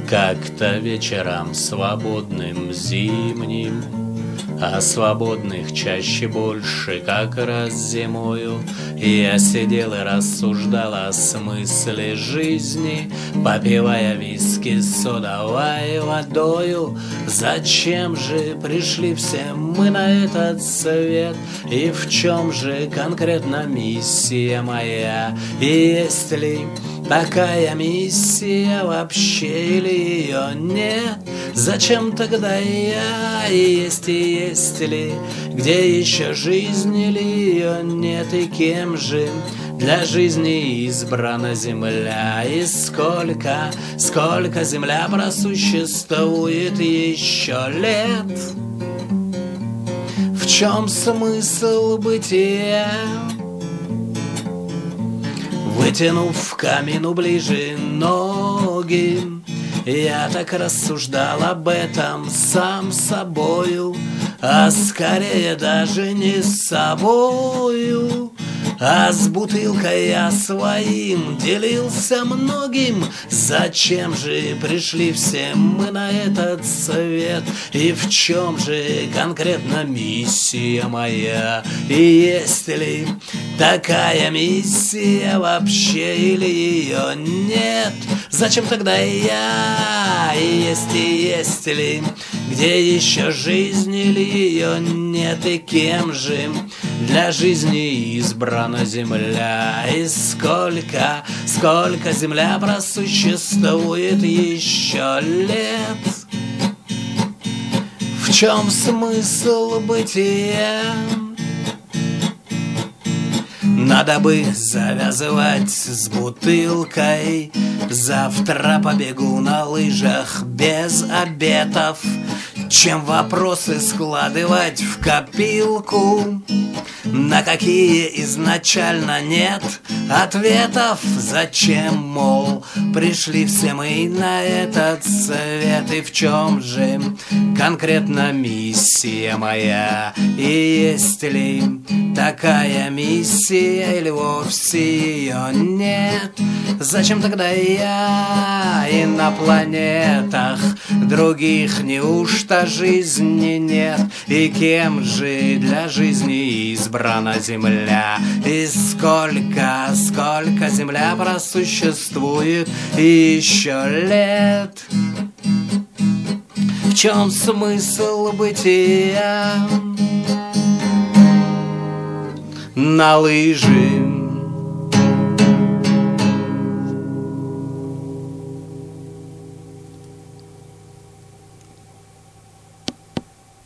Как-то вечером свободным зимним, а свободных чаще больше, как раз зимою, я сидел и рассуждал о смысле жизни, попивая виски с содовой водою. Зачем же пришли все мы на этот свет, и в чем же конкретно миссия моя? И есть ли такая миссия вообще или ее нет? Зачем тогда я есть и есть ли? Где еще жизнь или ее нет? И кем же для жизни избрана земля? И сколько земля просуществует еще лет? В чем смысл бытия? Вытянув к камину ближе ноги, я так рассуждал об этом сам собою, а скорее даже не с собою, а с бутылкой я своим делился многим. Зачем же пришли все мы на этот свет, и в чем же конкретно миссия моя? И есть ли такая миссия вообще или ее нет? Зачем тогда я и есть ли? Где еще жизнь или ее нет? И кем же для жизни избрана земля? И сколько земля просуществует еще лет? В чем смысл бытия? Надо бы завязывать с бутылкой, завтра побегу на лыжах без обетов, чем вопросы складывать в копилку, на какие изначально нет ответов. Зачем, мол, пришли все мы на этот свет, и в чем же конкретно миссия моя? И есть ли такая миссия или вовсе ее нет? Зачем тогда я и на планетах других неужто жизни нет? И кем же для жизни избрана земля? И сколько земля просуществует еще лет? В чем смысл бытия? На лыжи